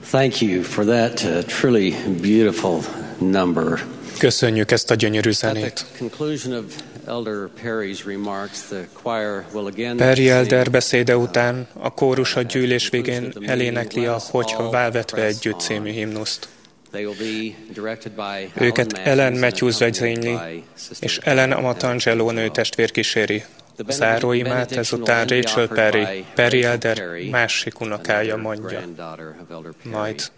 Thank you for that truly beautiful number. Köszönjük ezt a gyönyörű zenét. Perry Elder beszéde után a kórus a gyűlés végén elénekli a Hogyha válvetve együtt című himnuszt. Őket Ellen Matthews vezényli, és Ellen Amatangelo nőtestvér kíséri. A záróimát ezután Rachel Perry Elder másik unokája mondja. Majd.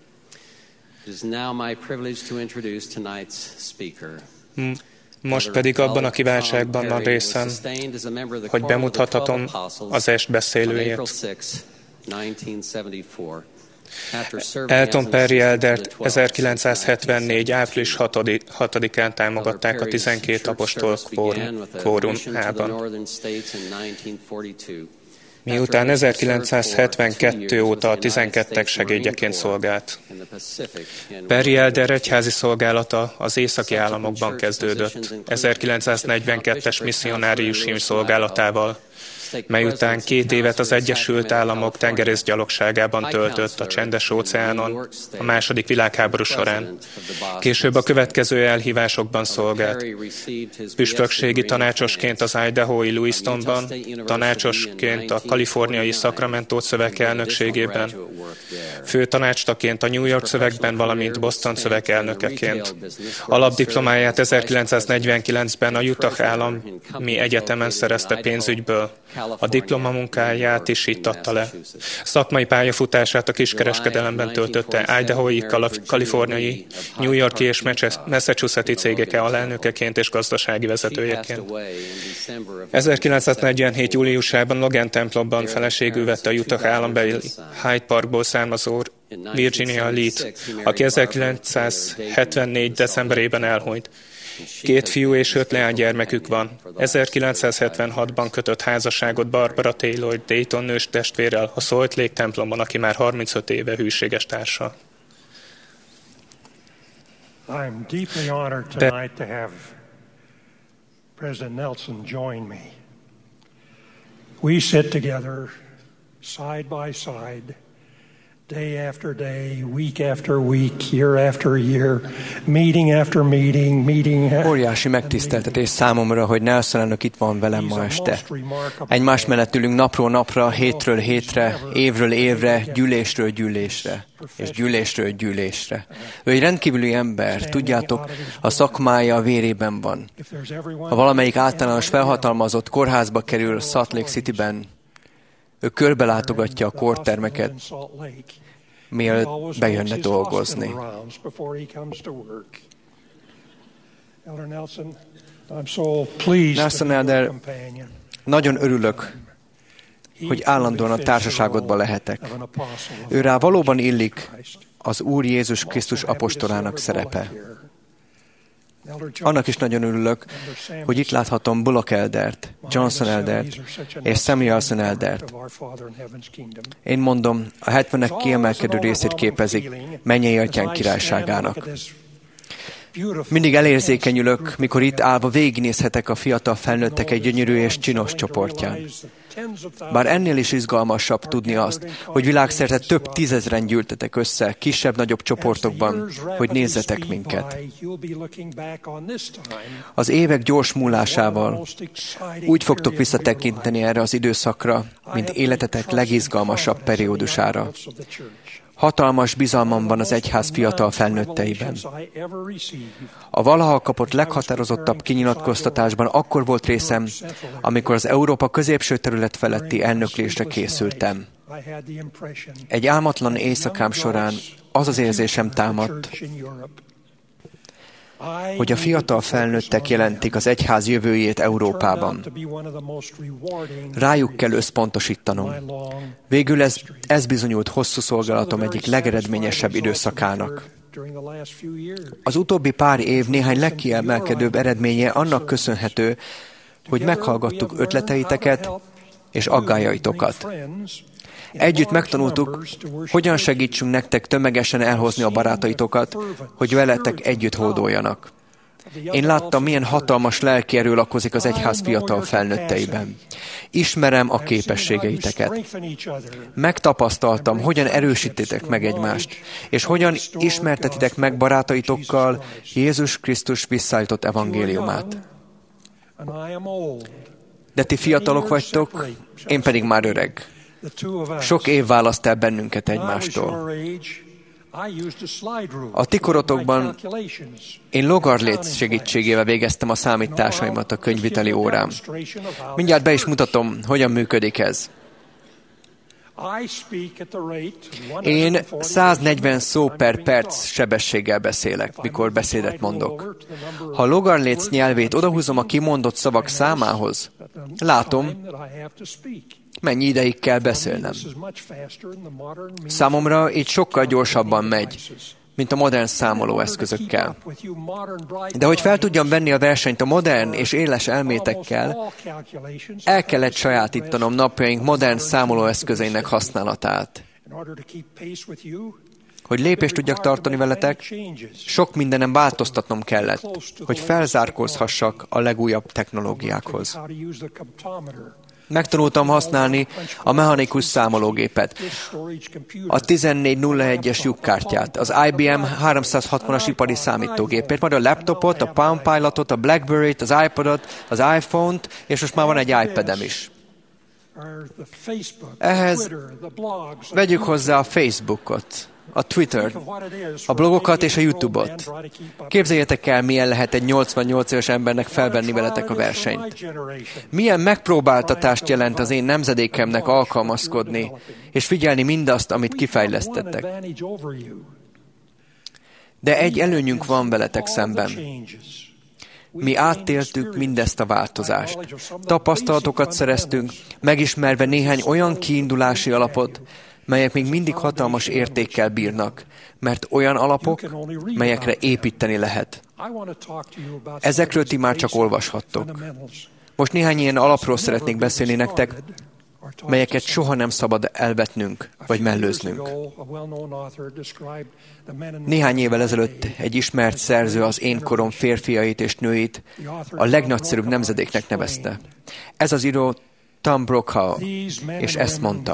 Most pedig abban a kiváltságban van részem, hogy bemutathatom az est beszélőjét. Elton Perry Eldert 1974. április 6-án támogatták a 12 apostol kvórumában. Miután 1972 óta a 12-ek segédjeként szolgált. Perry Elder egyházi szolgálata az északi államokban kezdődött, 1942-es misszionárius hím szolgálatával, mely után 2 évet az Egyesült Államok tengerészgyalogságában töltött a Csendes-óceánon a második világháború során. Később a következő elhívásokban szolgált. Püspökségi tanácsosként az Idahói Lewistonban, tanácsosként a kaliforniai Sacramento szövegelnökségében, főtanácstaként a New York szövegben, valamint Boston szövegelnökeként. Alapdiplomáját 1949-ben a Utah Állami Egyetemen szerezte pénzügyből. A diplomamunkáját is itt adta le. Szakmai pályafutását a kiskereskedelemben töltötte Idahói, kaliforniai, New Yorki és Massachusetti cégek alelnökeként és gazdasági vezetőjeként. 1947. júliusában Logan templomban feleségül vette a Utah állambeli Hyde Parkból származó Virginia Lee-t, aki 1974. decemberében elhunyt. 2 fiú és 5 leánygyermekük van. 1976-ban kötött házasságot Barbara Taylor Dayton nős testvérrel a Salt Lake templomban, aki már 35 éve hűséges társa. I'm deeply honored tonight to have President Nelson join me. We sit together side by side, day after day, week after week, year after year, meeting after meeting. Óriási megtiszteltetés számomra, hogy Nelson elnök itt van velem ma este. Egymás mellett ülünk napról napra, hétről hétre, évről évre, gyűlésről gyűlésre, és gyűlésről gyűlésre. Ő egy rendkívüli ember, tudjátok, a szakmája a vérében van. Ha valamelyik általános felhatalmazott kórházba kerül Salt Lake Cityben, ő körbelátogatja a kórtermeket, mielőtt bejönne dolgozni. Nelson Elder, nagyon örülök, hogy állandóan a társaságodban lehetek. Őrá valóban illik az Úr Jézus Krisztus apostolának szerepe. Annak is nagyon örülök, hogy itt láthatom Bullock Eldert, Johnson Eldert és Samuelson Eldert. Én mondom, a 70-ek kiemelkedő részét képezik mennyei atyánk királyságának. Mindig elérzékenyülök, mikor itt állva végignézhetek a fiatal felnőttek egy gyönyörű és csinos csoportján. Bár ennél is izgalmasabb tudni azt, hogy világszerte több 10,000-en gyűltetek össze, kisebb-nagyobb csoportokban, hogy nézzetek minket. Az évek gyors múlásával úgy fogtok visszatekinteni erre az időszakra, mint életetek legizgalmasabb periódusára. Hatalmas bizalmam van az egyház fiatal felnőtteiben. A valaha kapott leghatározottabb kinyilatkoztatásban akkor volt részem, amikor az Európa középső terület feletti elnöklésre készültem. Egy álmatlan éjszakám során az az érzésem támadt, hogy a fiatal felnőttek jelentik az egyház jövőjét Európában. Rájuk kell összpontosítanom. Végül ez bizonyult hosszú szolgálatom egyik legeredményesebb időszakának. Az utóbbi pár év néhány legkiemelkedőbb eredménye annak köszönhető, hogy meghallgattuk ötleteiteket és aggályaitokat. Együtt megtanultuk, hogyan segítsünk nektek tömegesen elhozni a barátaitokat, hogy veletek együtt hódoljanak. Én láttam, milyen hatalmas lelki erő lakozik az egyház fiatal felnőtteiben. Ismerem a képességeiteket. Megtapasztaltam, hogyan erősítitek meg egymást, és hogyan ismertetitek meg barátaitokkal Jézus Krisztus visszaállított evangéliumát. De ti fiatalok vagytok, én pedig már öreg. Sok év választ el bennünket egymástól. A ti korotokban én logarléc segítségével végeztem a számításaimat a könyvviteli órám. Mindjárt be is mutatom, hogyan működik ez. Én 140 szó per perc sebességgel beszélek, mikor beszédet mondok. Ha a logarléc nyelvét odahúzom a kimondott szavak számához, látom, mennyi ideig kell beszélnem. Számomra így sokkal gyorsabban megy, mint a modern számolóeszközökkel. De hogy fel tudjam venni a versenyt a modern és éles elmétekkel, el kellett sajátítanom napjaink modern számolóeszközeinek használatát. Hogy lépést tudjak tartani veletek, sok mindenem változtatnom kellett, hogy felzárkózhassak a legújabb technológiákhoz. Megtanultam használni a mechanikus számológépet, a 1401-es lyukkártyát, az IBM 360-as ipari számítógépét, majd a laptopot, a Palm Pilotot, a Blackberry-t, az iPodot, az iPhone-t, és most már van egy iPad-em is. Ehhez vegyük hozzá a Facebookot, a Twittert, a blogokat és a YouTube-ot. Képzeljétek el, milyen lehet egy 88 éves embernek felvenni veletek a versenyt. Milyen megpróbáltatást jelent az én nemzedékemnek alkalmazkodni, és figyelni mindazt, amit kifejlesztettek. De egy előnyünk van veletek szemben. Mi átéltük mindezt a változást. Tapasztalatokat szereztünk, megismerve néhány olyan kiindulási alapot, melyek még mindig hatalmas értékkel bírnak, mert olyan alapok, melyekre építeni lehet. Ezekről ti már csak olvashattok. Most néhány ilyen alapról szeretnék beszélni nektek, melyeket soha nem szabad elvetnünk, vagy mellőznünk. Néhány évvel ezelőtt egy ismert szerző az én korom férfiait és nőit a legnagyszerűbb nemzedéknek nevezte. Ez az író Tom Brokaw, és ezt mondta: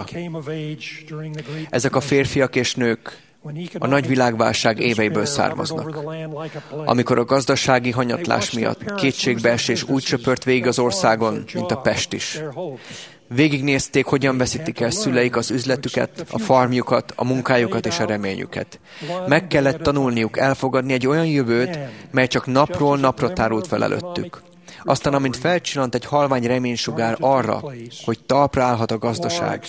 ezek a férfiak és nők a nagy világválság éveiből származnak, amikor a gazdasági hanyatlás miatt kétségbeesés úgy söpört végig az országon, mint a pest is. Végignézték, hogyan veszítik el szüleik az üzletüket, a farmjukat, a munkájukat és a reményüket. Meg kellett tanulniuk elfogadni egy olyan jövőt, mely csak napról napra tárult fel előttük. Aztán, amint felcsillant egy halvány reménysugár arra, hogy talpra állhat a gazdaság,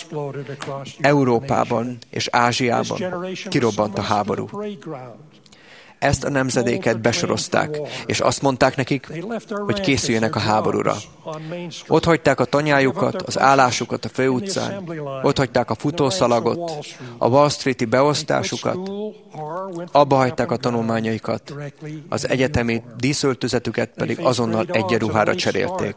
Európában és Ázsiában kirobbant a háború. Ezt a nemzedéket besorozták, és azt mondták nekik, hogy készüljenek a háborúra. Ott hagyták a tanyájukat, az állásukat a főutcán, ott hagyták a futószalagot, a Wall Street-i beosztásukat, abba hagyták a tanulmányaikat, az egyetemi díszöltözetüket pedig azonnal egyenruhára cserélték.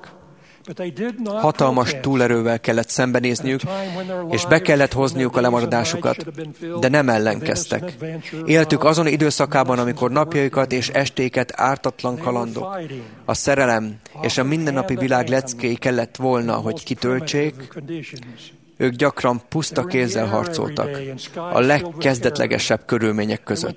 Hatalmas túlerővel kellett szembenézniük, és be kellett hozniuk a lemaradásukat, de nem ellenkeztek. Éltük azon időszakában, amikor napjaikat és estéket ártatlan kalandok, a szerelem és a mindennapi világ leckéi kellett volna, hogy kitöltsék. Ők gyakran puszta kézzel harcoltak a legkezdetlegesebb körülmények között.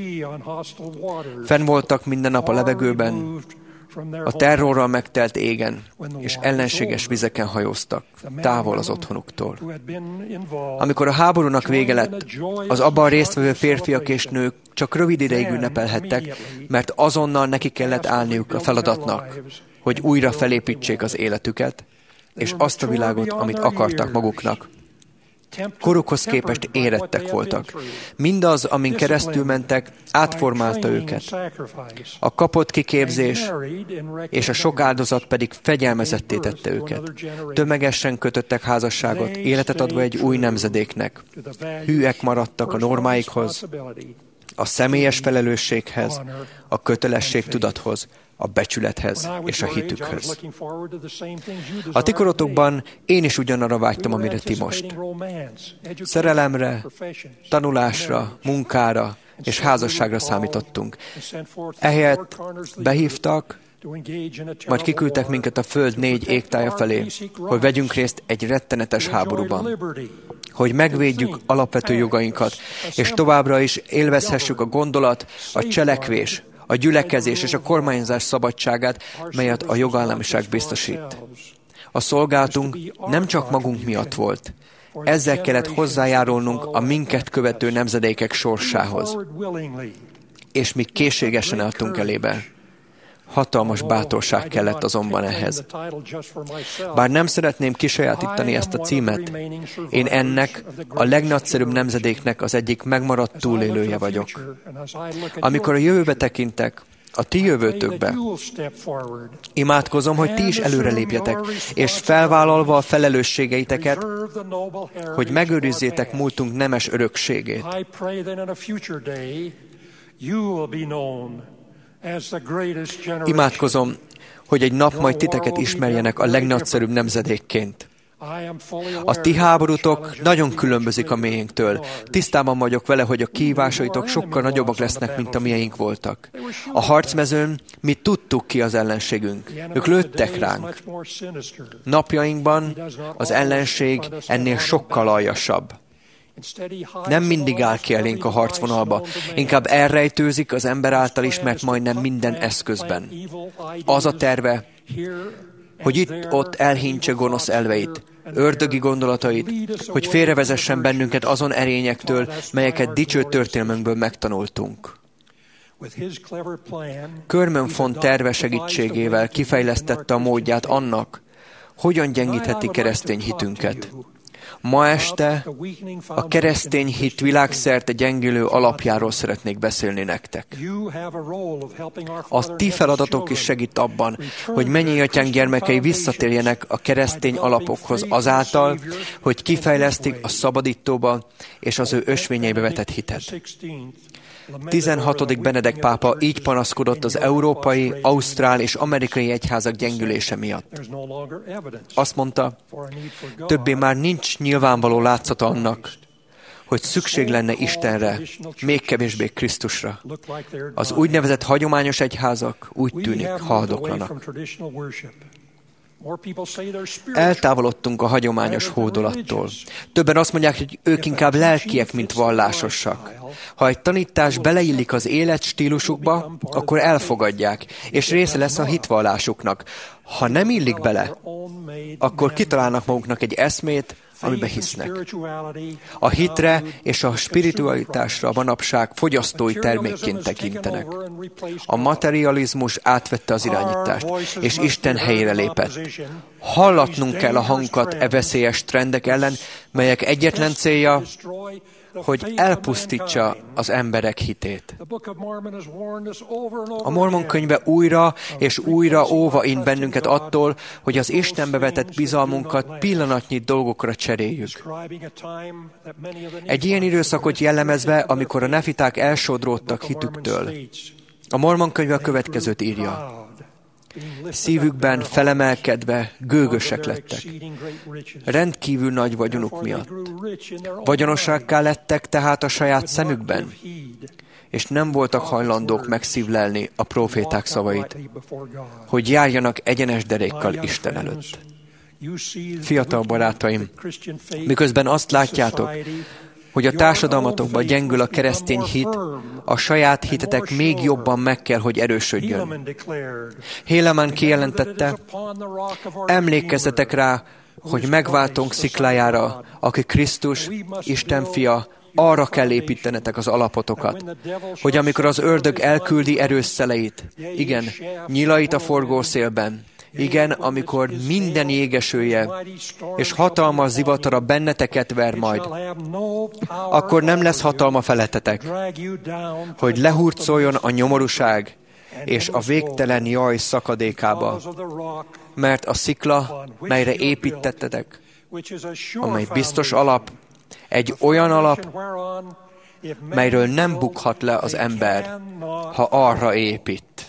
Fenn voltak minden nap a levegőben, a terrorral megtelt égen, és ellenséges vizeken hajóztak, távol az otthonuktól. Amikor a háborúnak vége lett, az abban résztvevő férfiak és nők csak rövid ideig ünnepelhettek, mert azonnal neki kellett állniuk a feladatnak, hogy újra felépítsék az életüket, és azt a világot, amit akartak maguknak. Korukhoz képest érettek voltak. Mindaz, amin keresztül mentek, átformálta őket. A kapott kiképzés és a sok áldozat pedig fegyelmezetté tette őket. Tömegesen kötöttek házasságot, életet adva egy új nemzedéknek. Hűek maradtak a normáikhoz, a személyes felelősséghez, a kötelességtudathoz, a becsülethez és a hitükhöz. A ti korotokban én is ugyanarra vágytam, amire ti most. Szerelemre, tanulásra, munkára és házasságra számítottunk. Ehelyett behívtak, majd kiküldtek minket a föld 4 égtája felé, hogy vegyünk részt egy rettenetes háborúban, hogy megvédjük alapvető jogainkat, és továbbra is élvezhessük a gondolat, a cselekvés, a gyülekezés és a kormányzás szabadságát, melyet a jogállamiság biztosít. A szolgálatunk nem csak magunk miatt volt. Ezzel kellett hozzájárulnunk a minket követő nemzedékek sorsához. És mi készségesen álltunk elébe. Hatalmas bátorság kellett azonban ehhez. Bár nem szeretném kisajátítani ezt a címet, én ennek a legnagyszerűbb nemzedéknek az egyik megmaradt túlélője vagyok. Amikor a jövőbe tekintek, a ti jövőtökbe, imádkozom, hogy ti is előrelépjetek, és felvállalva a felelősségeiteket, hogy megőrizzétek múltunk nemes örökségét. Imádkozom, hogy egy nap majd titeket ismerjenek a legnagyszerűbb nemzedékként. A ti háborútok nagyon különbözik a miénktől. Tisztában vagyok vele, hogy a kihívásaitok sokkal nagyobbak lesznek, mint a miénk voltak. A harcmezőn mi tudtuk ki az ellenségünk. Ők lőttek ránk. Napjainkban az ellenség ennél sokkal aljasabb. Nem mindig áll ki elénk a harcvonalba, inkább elrejtőzik az ember által ismert majdnem minden eszközben. Az a terve, hogy itt-ott elhintse gonosz elveit, ördögi gondolatait, hogy félrevezessen bennünket azon erényektől, melyeket dicső történelmünkből megtanultunk. Körmön font terve segítségével kifejlesztette a módját annak, hogyan gyengítheti keresztény hitünket. Ma este a keresztény hit világszerte gyengülő alapjáról szeretnék beszélni nektek. A ti feladatok is segít abban, hogy mennyei atyánk gyermekei visszatérjenek a keresztény alapokhoz azáltal, hogy kifejlesztik a szabadítóba és az ő ösvényeibe vetett hitet. 16. Benedek pápa így panaszkodott az európai, ausztrál és amerikai egyházak gyengülése miatt. Azt mondta, többé már nincs nyilvánvaló látszata annak, hogy szükség lenne Istenre, még kevésbé Krisztusra. Az úgynevezett hagyományos egyházak úgy tűnik haldoklanak. Eltávolodtunk a hagyományos hódolattól. Többen azt mondják, hogy ők inkább lelkiek, mint vallásosak. Ha egy tanítás beleillik az életstílusukba, akkor elfogadják, és része lesz a hitvallásuknak. Ha nem illik bele, akkor kitalálnak maguknak egy eszmét, amiben hisznek. A hitre és a spiritualitásra manapság fogyasztói termékként tekintenek. A materializmus átvette az irányítást, és Isten helyére lépett. Hallatnunk kell a hangunkat e veszélyes trendek ellen, melyek egyetlen célja, hogy elpusztítsa az emberek hitét. A Mormon könyve újra és újra óva int bennünket attól, hogy az Istenbe vetett bizalmunkat pillanatnyi dolgokra cseréljük. Egy ilyen időszakot jellemezve, amikor a nefiták elsodródtak hitüktől. A Mormon könyve a következőt írja. Szívükben felemelkedve gőgösek lettek. Rendkívül nagy vagyonuk miatt. Vagyonosakká lettek tehát a saját szemükben, és nem voltak hajlandók megszívlelni a próféták szavait, hogy járjanak egyenes derékkal Isten előtt. Fiatal barátaim, miközben azt látjátok, hogy a társadalmatokban gyengül a keresztény hit, a saját hitetek még jobban meg kell, hogy erősödjön. Helaman kijelentette, emlékezzetek rá, hogy megváltónk sziklájára, aki Krisztus, Isten fia, arra kell építenetek az alapotokat, hogy amikor az ördög elküldi erős szeleit, igen, nyilait a forgószélben, igen, amikor minden jégesője és hatalmas zivatara benneteket ver majd, akkor nem lesz hatalma feletetek, hogy lehurcoljon a nyomorúság és a végtelen jaj szakadékába, mert a szikla, melyre építettetek, amely biztos alap, egy olyan alap, melyről nem bukhat le az ember, ha arra épít.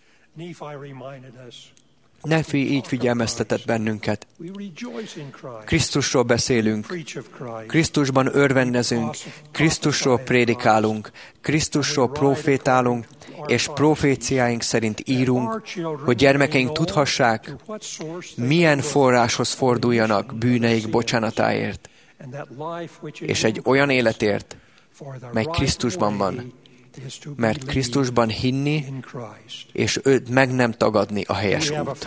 Nefi így figyelmeztetett bennünket. Krisztusról beszélünk, Krisztusban örvendezünk, Krisztusról prédikálunk, Krisztusról profétálunk, és proféciáink szerint írunk, hogy gyermekeink tudhassák, milyen forráshoz forduljanak bűneik bocsánatáért, és egy olyan életért, mely Krisztusban van, mert Krisztusban hinni, és őt meg nem tagadni a helyes út.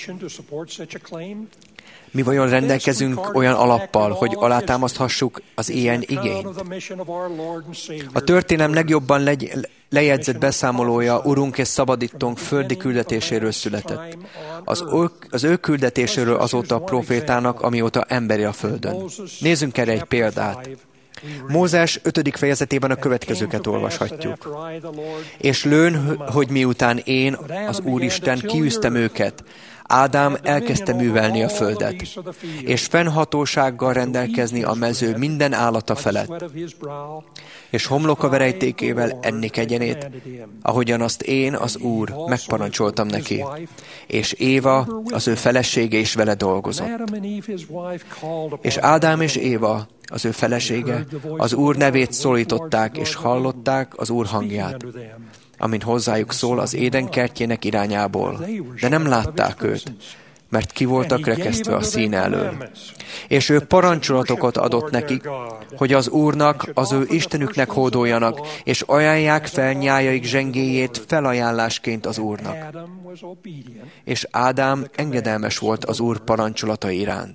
Mi vajon rendelkezünk olyan alappal, hogy alátámaszthassuk az ilyen igényt? A történelem legjobban lejegyzett beszámolója Urunk és Szabadítónk földi küldetéséről született. Az ő küldetéséről azóta a profétának, amióta emberi a földön. Nézzünk erre egy példát. Mózes 5. fejezetében a következőket olvashatjuk. És lőn, hogy miután én, az Úristen, kiűztem őket, Ádám elkezdte művelni a földet, és fennhatósággal rendelkezni a mező minden állata felett, és homloka verejtékével enni kegyenét, ahogyan azt én, az Úr, megparancsoltam neki, és Éva, az ő felesége is vele dolgozott. És Ádám és Éva, az ő felesége, az Úr nevét szólították, és hallották az Úr hangját, amint hozzájuk szól az Éden kertjének irányából, de nem látták őt, mert ki voltak rekesztve a szín elől. És ő parancsolatokat adott nekik, hogy az Úrnak, az ő Istenüknek hódoljanak, és ajánlják fel nyájaik zsengéjét felajánlásként az Úrnak. És Ádám engedelmes volt az Úr parancsolatai iránt.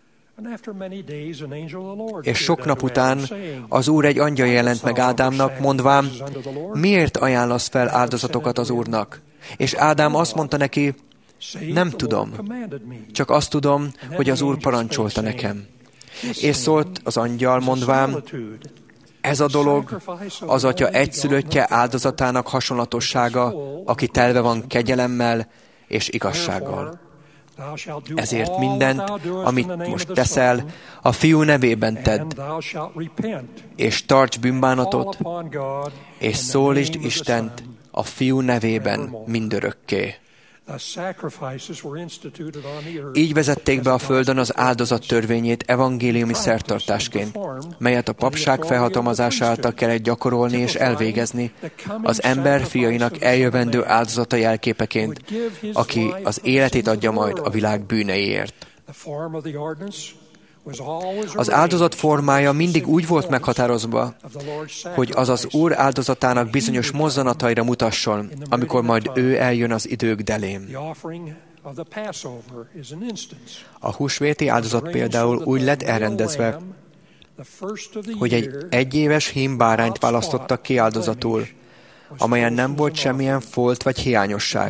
És sok nap után az Úr egy angyal jelent meg Ádámnak, mondván, miért ajánlasz fel áldozatokat az Úrnak? És Ádám azt mondta neki, nem tudom, csak azt tudom, hogy az Úr parancsolta nekem. És szólt az angyal, mondván, ez a dolog az atya egyszülöttje áldozatának hasonlatossága, aki telve van kegyelemmel és igazsággal. Ezért mindent, amit most teszel, a fiú nevében tedd, és tarts bűnbánatot, és szólítsd Istent a fiú nevében mindörökké. Így vezették be a földön az áldozat törvényét evangéliumi szertartásként, melyet a papság felhatalmazása által kellett gyakorolni és elvégezni az ember fiainak eljövendő áldozata jelképeként, aki az életét adja majd a világ bűneiért. Az áldozat formája mindig úgy volt meghatározva, hogy az az Úr áldozatának bizonyos mozzanataira mutasson, amikor majd ő eljön az idők delén. A húsvéti áldozat például úgy lett elrendezve, hogy egy egyéves hímbárányt választottak ki áldozatul, amelyen nem volt semmilyen folt vagy hiányosság.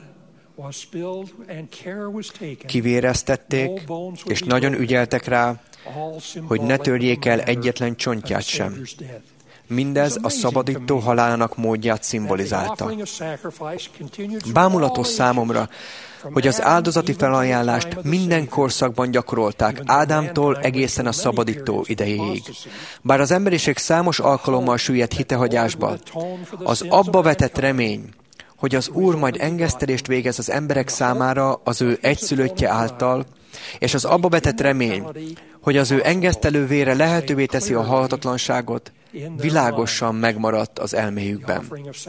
Kivéreztették, és nagyon ügyeltek rá, hogy ne törjék el egyetlen csontját sem. Mindez a szabadító halálának módját szimbolizálta. Bámulatos számomra, hogy az áldozati felajánlást minden korszakban gyakorolták, Ádámtól egészen a szabadító idejéig. Bár az emberiség számos alkalommal süllyedt hitehagyásba, az abba vetett remény, hogy az Úr majd engesztelést végez az emberek számára az ő egyszülöttje által, és az abba vetett remény, hogy az ő engesztelő vére lehetővé teszi a halhatatlanságot, világosan megmaradt az elméjükben.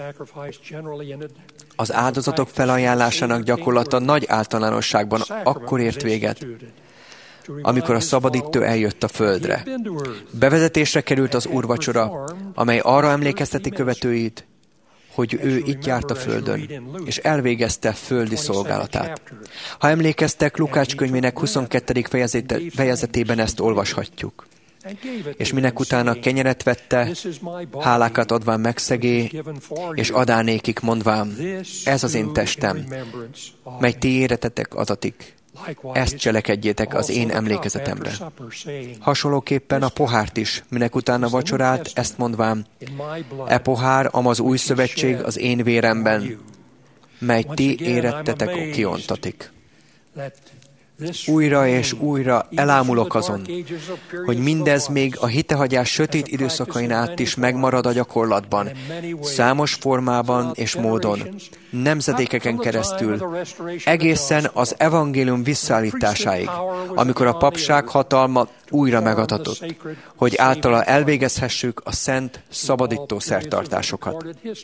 Az áldozatok felajánlásának gyakorlata nagy általánosságban akkor ért véget, amikor a szabadító eljött a földre. Bevezetésre került az úrvacsora, amely arra emlékezteti követőit, hogy ő itt járt a földön, és elvégezte földi szolgálatát. Ha emlékeztek, Lukács könyvének 22. fejezetében ezt olvashatjuk. És minek utána kenyeret vette, hálákat adván megszegé, és adánékik mondván, ez az én testem, mely ti éretetek adatik. Ezt cselekedjétek az én emlékezetemre. Hasonlóképpen a pohárt is, minek utána vacsorált, ezt mondván, e pohár, amaz új szövetség az én véremben, mely ti érettetek kiontatik. Újra és újra elámulok azon, hogy mindez még a hitehagyás sötét időszakain át is megmarad a gyakorlatban, számos formában és módon, nemzedékeken keresztül, egészen az evangélium visszaállításáig, amikor a papság hatalma újra megadatott, hogy általa elvégezhessük a szent, szabadító szertartásokat.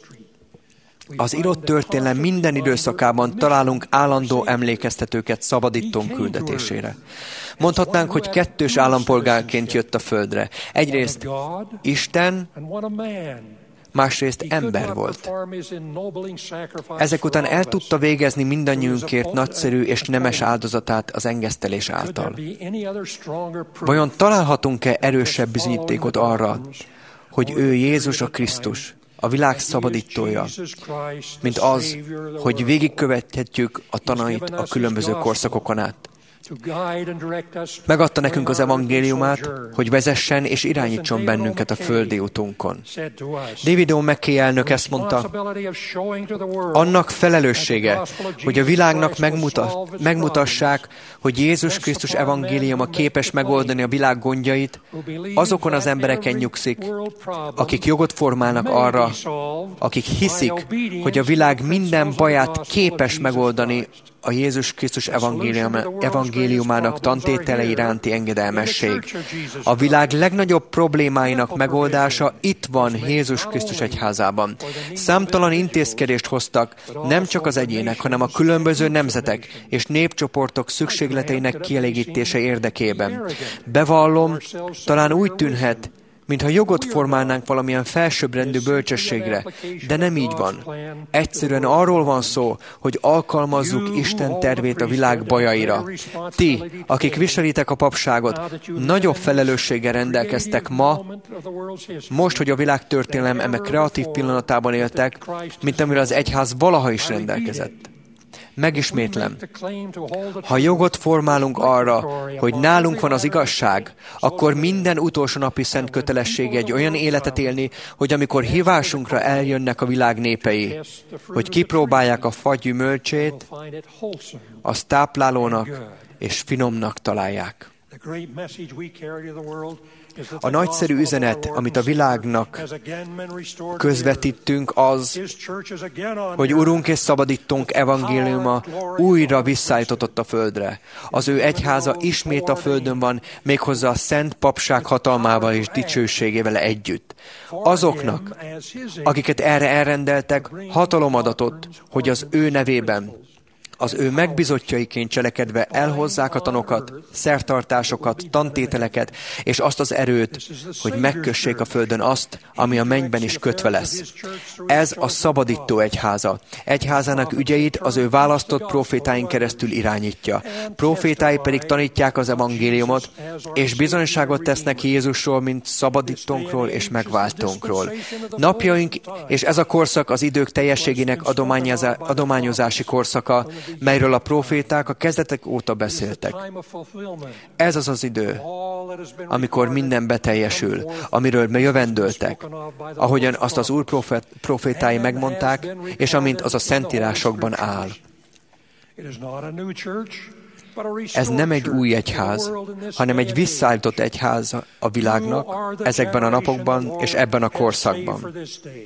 Az írott történelem minden időszakában találunk állandó emlékeztetőket szabadítónk küldetésére. Mondhatnánk, hogy kettős állampolgárként jött a földre. Egyrészt Isten, másrészt ember volt. Ezek után el tudta végezni mindannyiunkért nagyszerű és nemes áldozatát az engesztelés által. Vajon találhatunk-e erősebb bizonyítékot arra, hogy ő Jézus a Krisztus, a világ szabadítója, mint az, hogy végigkövethetjük a tanait a különböző korszakokon át. Megadta nekünk az evangéliumát, hogy vezessen és irányítson bennünket a földi utunkon. David O. McKay elnök ezt mondta, annak felelőssége, hogy a világnak megmutassák, hogy Jézus Krisztus evangéliuma képes megoldani a világ gondjait, azokon az embereken nyugszik, akik jogot formálnak arra, akik hiszik, hogy a világ minden baját képes megoldani a Jézus Krisztus evangéliumának tantétele iránti engedelmesség. A világ legnagyobb problémáinak megoldása itt van Jézus Krisztus egyházában. Számtalan intézkedést hoztak, nem csak az egyének, hanem a különböző nemzetek és népcsoportok szükségleteinek kielégítése érdekében. Bevallom, talán úgy tűnhet, mintha jogot formálnánk valamilyen felsőbbrendű bölcsességre, de nem így van. Egyszerűen arról van szó, hogy alkalmazzuk Isten tervét a világ bajaira. Ti, akik viselitek a papságot, nagyobb felelősséggel rendelkeztek most, hogy a világ történelem eme kreatív pillanatában éltek, mint amire az egyház valaha is rendelkezett. Megismétlem, ha jogot formálunk arra, hogy nálunk van az igazság, akkor minden utolsó napi szent kötelessége egy olyan életet élni, hogy amikor hívásunkra eljönnek a világ népei, hogy kipróbálják a fa gyümölcsét, azt táplálónak és finomnak találják. A nagyszerű üzenet, amit a világnak közvetítünk, az, hogy Urunk és Szabadítónk evangéliuma újra visszaállított a földre. Az ő egyháza ismét a földön van, méghozzá a szent papság hatalmával és dicsőségével együtt. Azoknak, akiket erre elrendeltek, hatalom adatott, hogy az ő nevében, az ő megbízottjaiként cselekedve elhozzák a tanokat, szertartásokat, tantételeket, és azt az erőt, hogy megkössék a földön azt, ami a mennyben is kötve lesz. Ez a szabadító egyháza. Egyházának ügyeit az ő választott profétáin keresztül irányítja. Profétái pedig tanítják az evangéliumot, és bizonyságot tesznek Jézusról, mint szabadítónkról és megváltónkról. Napjaink, és ez a korszak az idők teljességének adományozási korszaka, melyről a proféták a kezdetek óta beszéltek. Ez az az idő, amikor minden beteljesül, amiről jövendöltek, ahogyan azt az Úr profétái megmondták, és amint az a Szentírásokban áll. Ez nem egy új egyház, hanem egy visszaállított egyház a világnak ezekben a napokban és ebben a korszakban.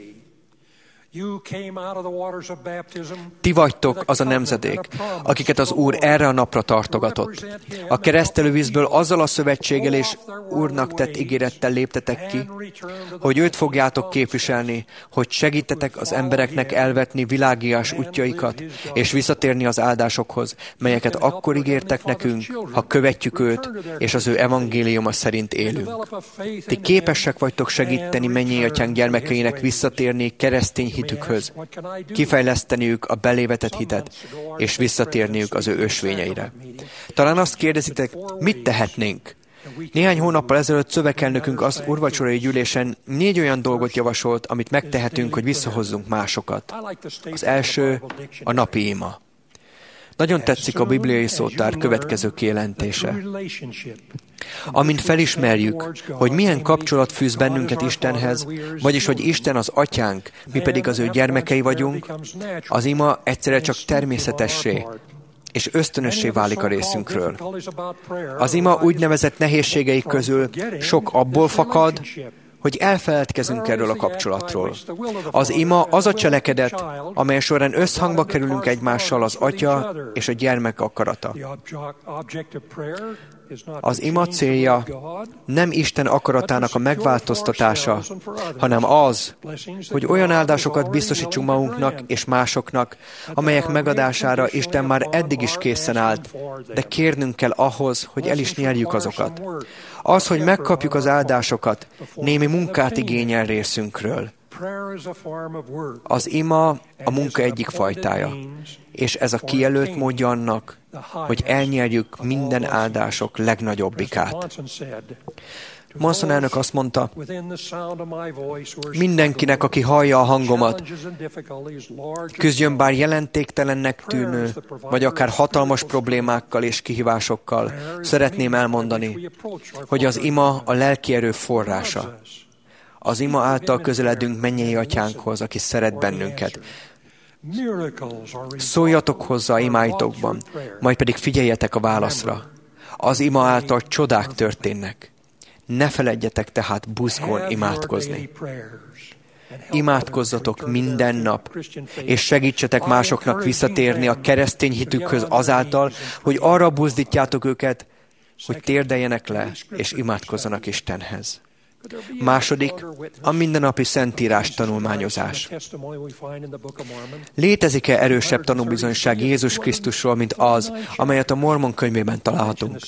Ti vagytok az a nemzedék, akiket az Úr erre a napra tartogatott. A keresztelővízből azzal a szövetséggel és Úrnak tett ígérettel léptetek ki, hogy őt fogjátok képviselni, hogy segítetek az embereknek elvetni világias útjaikat, és visszatérni az áldásokhoz, melyeket akkor ígértek nekünk, ha követjük őt, és az ő evangéliuma szerint élünk. Ti képesek vagytok segíteni mennyei atyánk gyermekeinek visszatérni keresztény hitükhöz, kifejleszteniük a belévetett hitet, és visszatérniük az ő ösvényeire. Talán azt kérdezitek, mit tehetnénk? Néhány hónappal ezelőtt szövekelnökünk az úrvacsorai gyűlésen 4 olyan dolgot javasolt, amit megtehetünk, hogy visszahozzunk másokat. Az első a napi ima. Nagyon tetszik a bibliai szótár következő kijelentése. Amint felismerjük, hogy milyen kapcsolat fűz bennünket Istenhez, vagyis hogy Isten az atyánk, mi pedig az ő gyermekei vagyunk, az ima egyszerre csak természetessé és ösztönössé válik a részünkről. Az ima úgynevezett nehézségei közül sok abból fakad, hogy elfeledkezünk erről a kapcsolatról. Az ima az a cselekedet, amely során összhangba kerülünk egymással az Atya és a gyermek akarata. Az ima célja nem Isten akaratának a megváltoztatása, hanem az, hogy olyan áldásokat biztosítsunk magunknak és másoknak, amelyek megadására Isten már eddig is készen állt, de kérnünk kell ahhoz, hogy el is nyerjük azokat. Az, hogy megkapjuk az áldásokat, némi munkát igényel részünkről. Az ima a munka egyik fajtája, és ez a kijelölt módja annak, hogy elnyerjük minden áldások legnagyobbikát. Monson elnök azt mondta, mindenkinek, aki hallja a hangomat, küzdjön bár jelentéktelennek tűnő, vagy akár hatalmas problémákkal és kihívásokkal, szeretném elmondani, hogy az ima a lelki erő forrása. Az ima által közeledünk mennyei atyánkhoz, aki szeret bennünket. Szóljatok hozzá imáitokban, majd pedig figyeljetek a válaszra. Az ima által csodák történnek. Ne feledjetek tehát buzgón imádkozni. Imádkozzatok minden nap, és segítsetek másoknak visszatérni a keresztény hitükhöz azáltal, hogy arra buzdítjátok őket, hogy térdeljenek le, és imádkozzanak Istenhez. Második, a mindennapi szentírás tanulmányozás. Létezik-e erősebb tanúbizonyság Jézus Krisztusról, mint az, amelyet a Mormon könyvében találhatunk?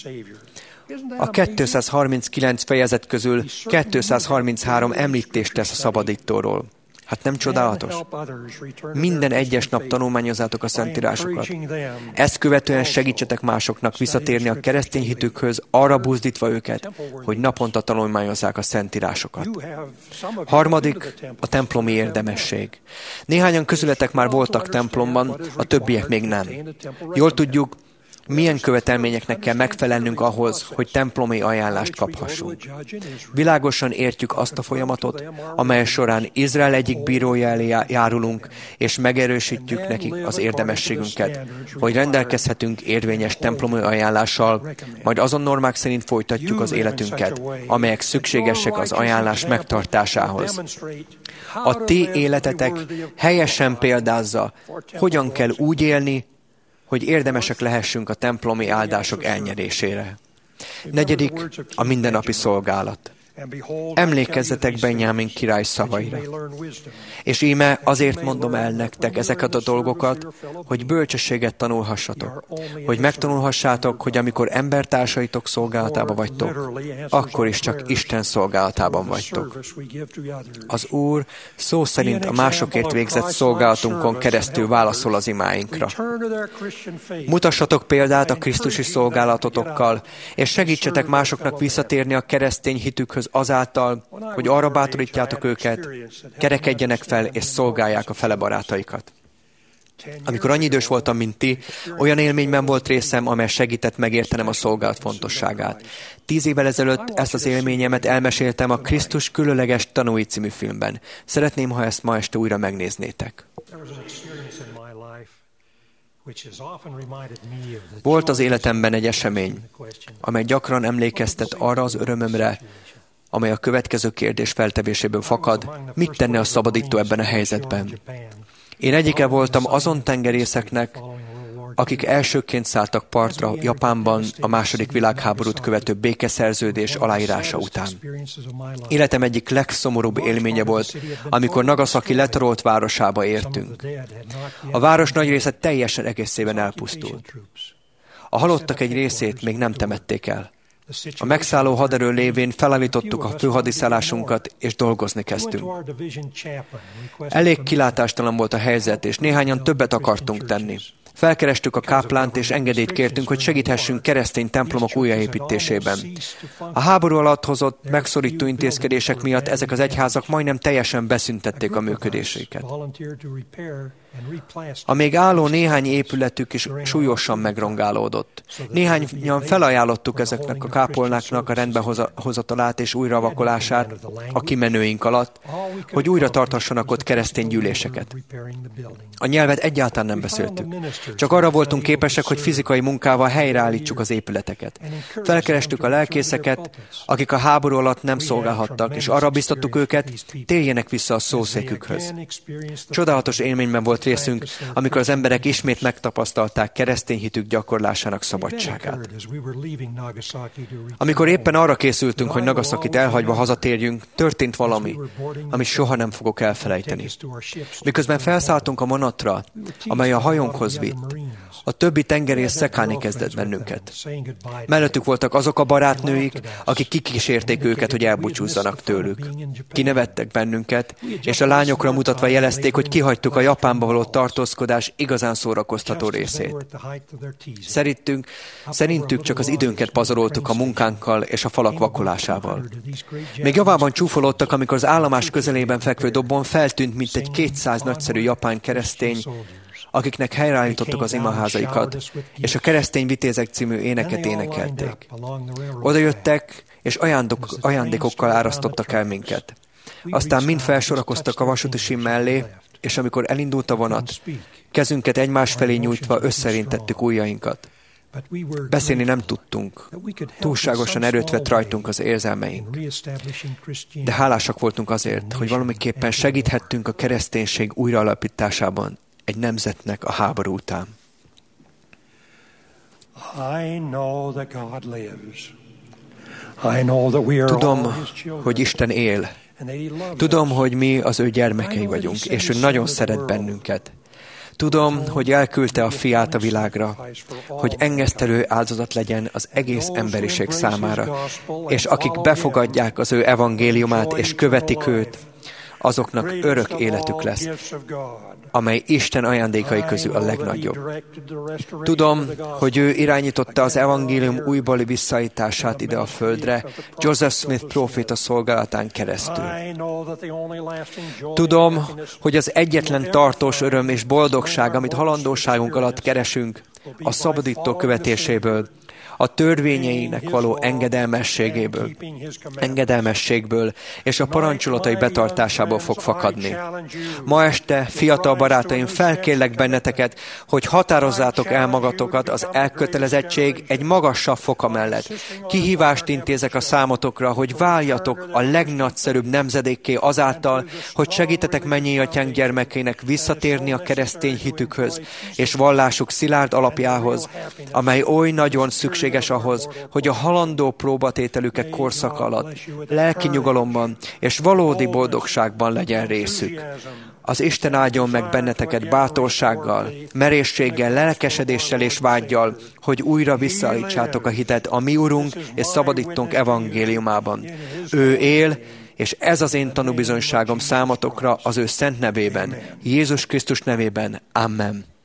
A 239 fejezet közül 233 említést tesz a szabadítóról. Hát nem csodálatos? Minden egyes nap tanulmányozzátok a szentírásokat. Ezt követően segítsetek másoknak visszatérni a keresztény hitükhöz, arra buzdítva őket, hogy naponta tanulmányozzák a szentírásokat. Harmadik, a templomi érdemesség. Néhányan közületek már voltak templomban, a többiek még nem. Jól tudjuk, milyen követelményeknek kell megfelelnünk ahhoz, hogy templomi ajánlást kaphassunk. Világosan értjük azt a folyamatot, amely során Izrael egyik bírója elé járulunk, és megerősítjük nekik az érdemességünket, hogy rendelkezhetünk érvényes templomi ajánlással, majd azon normák szerint folytatjuk az életünket, amelyek szükségesek az ajánlás megtartásához. A ti életetek helyesen példázza, hogyan kell úgy élni, hogy érdemesek lehessünk a templomi áldások elnyerésére. Negyedik, a mindennapi szolgálat. Emlékezzetek Benjámin király szavaira. És íme azért mondom el nektek ezeket a dolgokat, hogy bölcsességet tanulhassatok, hogy megtanulhassátok, hogy amikor embertársaitok szolgálatába vagytok, akkor is csak Isten szolgálatában vagytok. Az Úr szó szerint a másokért végzett szolgálatunkon keresztül válaszol az imáinkra. Mutassatok példát a krisztusi szolgálatotokkal, és segítsetek másoknak visszatérni a keresztény hitükhöz azáltal, hogy arra bátorítjátok őket, kerekedjenek fel és szolgálják a fele barátaikat. Amikor annyi idős voltam, mint ti, olyan élményben volt részem, amely segített megértenem a szolgálat fontosságát. 10 évvel ezelőtt ezt az élményemet elmeséltem a Krisztus különleges tanúi című filmben. Szeretném, ha ezt ma este újra megnéznétek. Volt az életemben egy esemény, amely gyakran emlékeztet arra az örömömre, amely a következő kérdés feltevéséből fakad, mit tenne a szabadító ebben a helyzetben. Én egyike voltam azon tengerészeknek, akik elsőként szálltak partra Japánban a II. Világháborút követő békeszerződés aláírása után. Életem egyik legszomorúbb élménye volt, amikor Nagasaki letarolt városába értünk. A város nagy része teljesen egészében elpusztult. A halottak egy részét még nem temették el. A megszálló haderő lévén felállítottuk a főhadiszállásunkat, és dolgozni kezdtünk. Elég kilátástalan volt a helyzet, és néhányan többet akartunk tenni. Felkerestük a káplánt, és engedélyt kértünk, hogy segíthessünk keresztény templomok újjáépítésében. A háború alatt hozott megszorító intézkedések miatt ezek az egyházak majdnem teljesen beszüntették a működésüket. A még álló néhány épületük is súlyosan megrongálódott. Néhányan felajánlottuk ezeknek a kápolnáknak a rendbehozatalát és újravakolását a kimenőink alatt, hogy újra tartassanak ott keresztény gyűléseket. A nyelvet egyáltalán nem beszéltük. Csak arra voltunk képesek, hogy fizikai munkával helyreállítsuk az épületeket. Felkerestük a lelkészeket, akik a háború alatt nem szolgálhattak, és arra biztattuk őket, térjenek vissza a szószékükhöz. Csodálatos élményben volt részünk, amikor az emberek ismét megtapasztalták keresztény hitük gyakorlásának szabadságát. Amikor éppen arra készültünk, hogy Nagasakit elhagyva hazatérjünk, történt valami, amit soha nem fogok elfelejteni. Miközben felszálltunk a vonatra, amely a hajónkhoz vitt, a többi tengerész szekálni kezdett bennünket. Mellettük voltak azok a barátnőik, akik kikísérték őket, hogy elbúcsúzzanak tőlük. Kinevettek bennünket, és a lányokra mutatva jelezték, hogy kihagytuk a Japánba való tartózkodás igazán szórakoztató részét. Szerintük csak az időnket pazaroltuk a munkánkkal és a falak vakolásával. Még javában csúfolódtak, amikor az állomás közelében fekvő dobon feltűnt, mint egy 200 nagyszerű japán keresztény, akiknek helyreállítottuk az imaházaikat, és a Keresztény Vitézek című éneket énekelték. Oda jöttek, és ajándékokkal árasztottak el minket. Aztán mind felsorakoztak a vasúti sim mellé, és amikor elindult a vonat, kezünket egymás felé nyújtva összerintettük ujjainkat. Beszélni nem tudtunk. Túlságosan erőt vett rajtunk az érzelmeink. De hálásak voltunk azért, hogy valamiképpen segíthettünk a kereszténység újraalapításában egy nemzetnek a háború után. Tudom, hogy Isten él. Tudom, hogy mi az ő gyermekei vagyunk, és ő nagyon szeret bennünket. Tudom, hogy elküldte a fiát a világra, hogy engesztelő áldozat legyen az egész emberiség számára, és akik befogadják az ő evangéliumát és követik őt, azoknak örök életük lesz, amely Isten ajándékai közül a legnagyobb. Tudom, hogy ő irányította az evangélium újbóli visszaállítását ide a földre, Joseph Smith próféta szolgálatán keresztül. Tudom, hogy az egyetlen tartós öröm és boldogság, amit halandóságunk alatt keresünk, a szabadító követéséből, a törvényeinek való engedelmességből és a parancsolatai betartásából fog fakadni. Ma este, fiatal barátaim, felkérlek benneteket, hogy határozzátok el magatokat az elkötelezettség egy magasabb foka mellett. Kihívást intézek a számotokra, hogy váljatok a legnagyszerűbb nemzedékké azáltal, hogy segítetek mennyei atyánk gyermekének visszatérni a keresztény hitükhöz és vallásuk szilárd alapjához, amely oly nagyon szükséges ahhoz, hogy a halandó próbatételüket korszak alatt lelki nyugalomban és valódi boldogságban legyen részük. Az Isten áldjon meg benneteket bátorsággal, merészséggel, lelkesedéssel és vággyal, hogy újra visszaállítsátok a hitet a mi Urunk és Szabadítónk evangéliumában. Ő él, és ez az én tanúbizonyságom számotokra az ő szent nevében, Jézus Krisztus nevében. Amen.